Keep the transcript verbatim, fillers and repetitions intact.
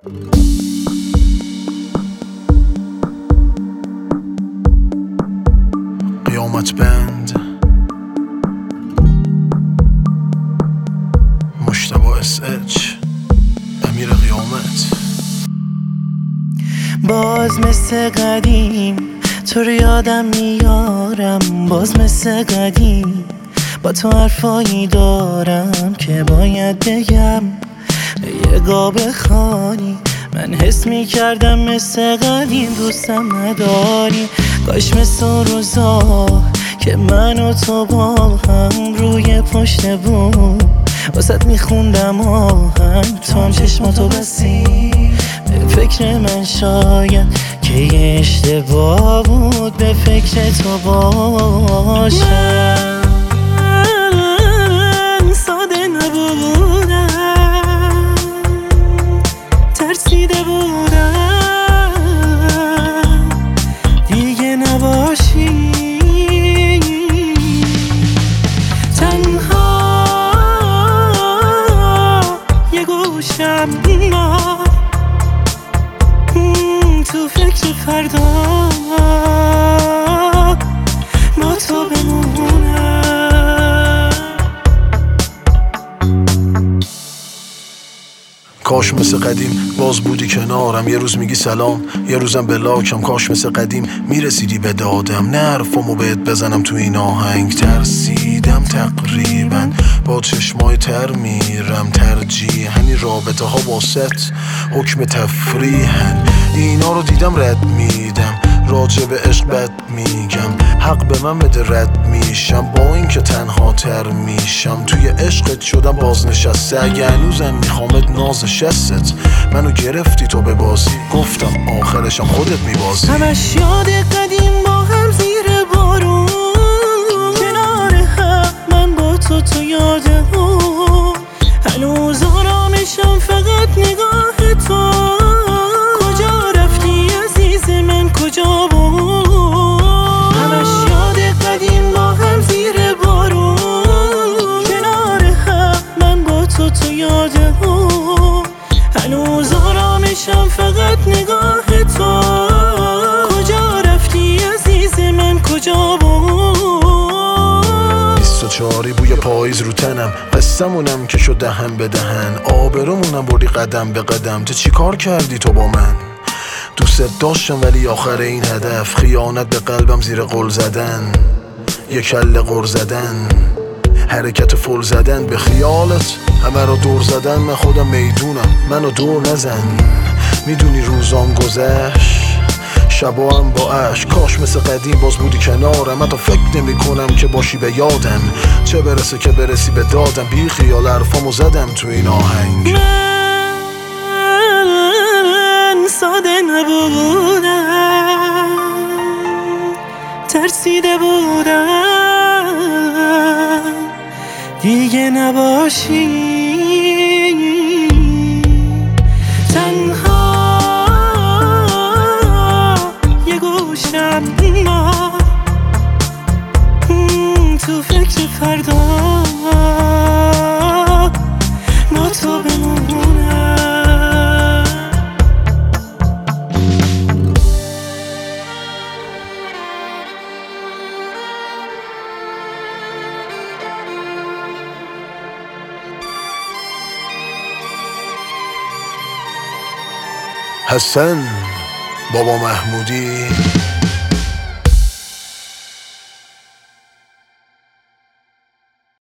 قیامت بند مجتبی اس اچ امیر قیامت. باز مثل قدیم تو رو یادم میارم، باز مثل قدیم با تو حرفایی دارم که باید بگم. یه گاه بخوانی من حس میکردم مثل قدیم دوستم نداری. کاش مثل روزا که من و تو با هم روی پشت بوم واسه میخوندم آهنگ، تو هم چشماتو بسی به فکر من شاید که یه اشتباه بود به فکر تو باشم. من ساده نبودم، ترسیده بودم دیگه نباشی. تنها یه گوشم تو فکر فردا با تو بمونم. کاش مثل قدیم باز بودی کنارم، یه روز میگی سلام یه روزم بلاکم. کاش مثل قدیم میرسیدی به دادم، نه حرفامو بهت بزنم تو این آهنگ. ترسیدم تقریبا با چشمای تر میرم، ترجیح همین رابطه ها واسط حکم تفریحن. اینا رو دیدم رد میدم، راجع به عشق بد میگم، حق به من بده رد میشم با این که تنها تر میشم. توی عشقت شدم بازنشسته، اگه هنوزم میخوامت ناز شستت منو گرفتی تو به بازی، گفتم آخرشم خودت میبازی. همش یاد قدیم با هم زیر بارون کنار هم، من با تو تو یاده هم هنوز آرامشم فقط نگاه تو. کجا رفتی عزیز من کجا بود؟ همش یاد قدیم با هم زیر بارون کنار هم، من با تو تو یاده هم هنوز آرامشم فقط نگاه تو. کجا رفتی عزیز من کجا بود؟ بیست و چهاری بوی پاییز رو تنم، قصه‌مونم که شد دهن به دهن، آبرومونم بردی قدم به قدم. چه چی کار کردی تو با من؟ دوست داشتم ولی آخر این هدف خیانت به قلبم زیر قل زدن، یه کله قر زدن، حرکت فل زدن به خیالت همه رو دور زدن. من خودم میدونم منو دور نزن، میدونی روزام گذشت شبا هم با عشق. کاش مثل قدیم باز بودی کنارم، حتی فکر نمی کنم که باشی به یادم، چه برسه که برسی به دادم. بی خیال حرفامو زدم تو این آهنگ. من ساده نبودم، ترسیده بودم دیگه نباشی. تنها یه گوشم تو فکر فردا با تو بمونم. حسن بابا محمودی